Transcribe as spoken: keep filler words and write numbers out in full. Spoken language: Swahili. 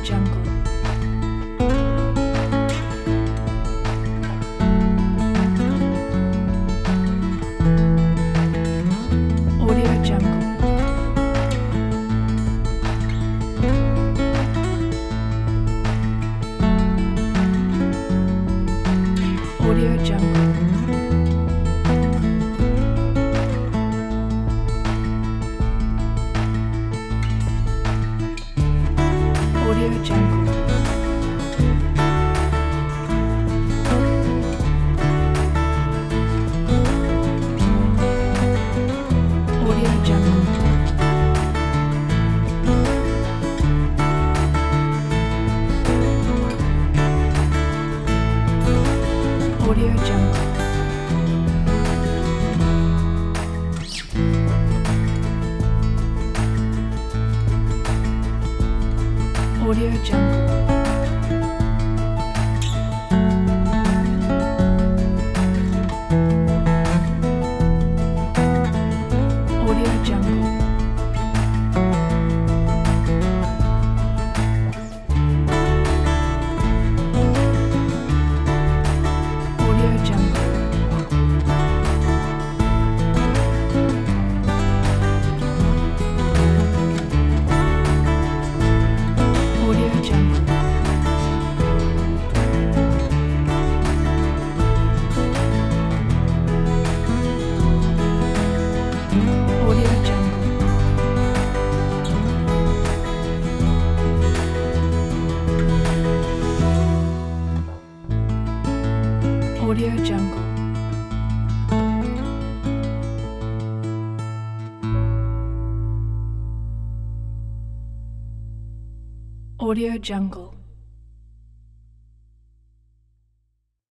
Jungle. Audio Jungle. Audio Jungle. Audio Jungle. Audio Jungle. Audio Jungle. Audio Jungle. Audio Jungle. Audio Jungle. Audio Jungle. Audio Jungle. Audio Jungle. Audio Jungle.